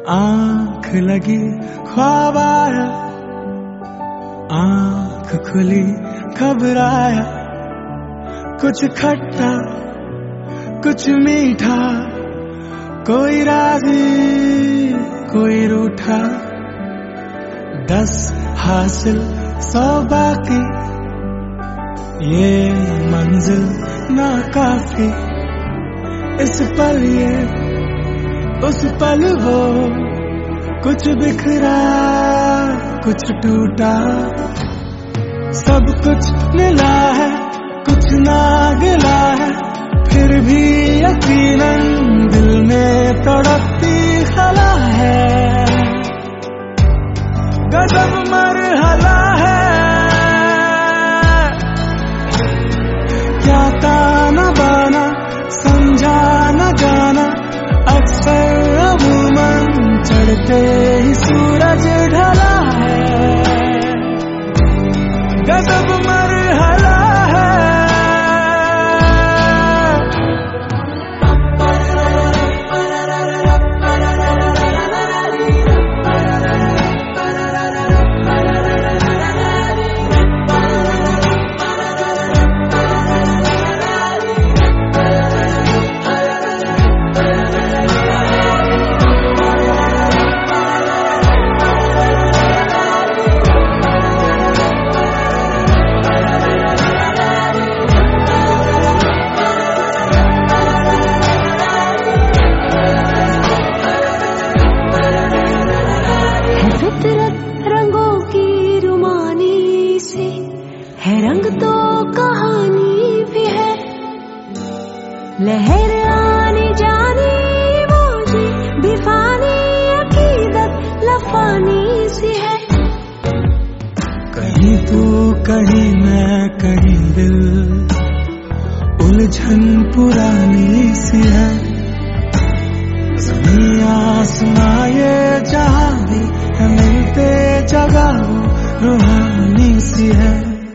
आंख लगी ख्वाब आया, आंख खुली घबराया, कुछ खट्टा कुछ मीठा, कोई राजी कोई रूठा। 10 हासिल 100 बाकी, ये मंजिल ना काफी। इस पल ये उस पल वो, कुछ बिखरा कुछ टूटा। सब कुछ मिला है कुछ ना गिला है, फिर भी यकीनन दिल में तड़पती खला है। गजब मरहला है, क्या ताना बाना समझा न जाना। अक्सर अमूमन चढ़ते ही सूरज ढला है। गजब मरहला है। है रंग तो कहानी भी है, लहर आने जाने मौजी भी फानी, अकीदत लफानी सी है। कहीं तू कहीं मैं कहीं दिल, उलझन पुरानी सी है। ज़मीं आसमां ये जहां भी है, मिलते जगह वो रूहानी सी है।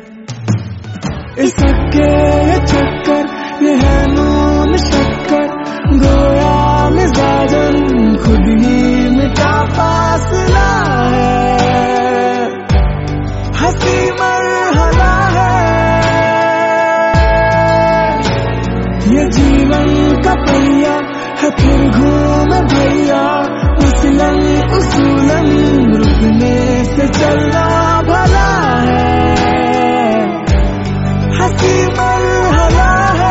इस के चक्कर ये है नून शक्कर, गोया मिजाजन खुद ही मिटा फासला है। हंसी मरहला है, ये जीवन का पहिया है फिर घूम भैया। उसूलन उसूलन रुकने से चलना भला है। हंसी मरहला है।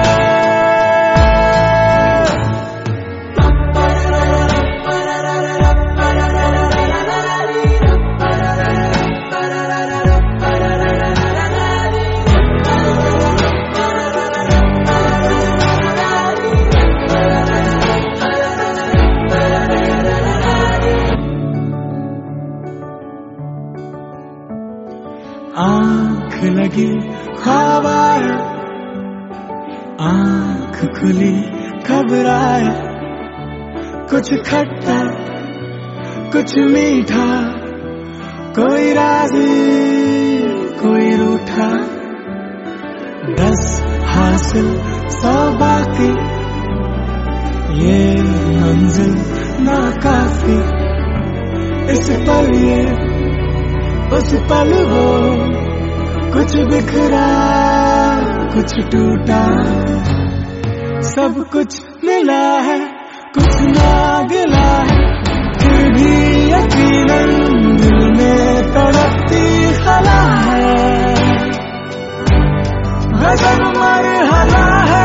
आंख लगी ख्वाब आया, आंख खुली घबराया, कुछ खट्टा कुछ मीठा, कोई राजी कोई रूठा। 10 हासिल 100 बाकी, ये मंजिल ना काफी। इस पल ये उस पल वो, कुछ बिखरा कुछ टूटा। सब कुछ मिला है कुछ ना गिला है, फिर भी यकीनन दिल में तड़पती खला है। गजब मरहला है।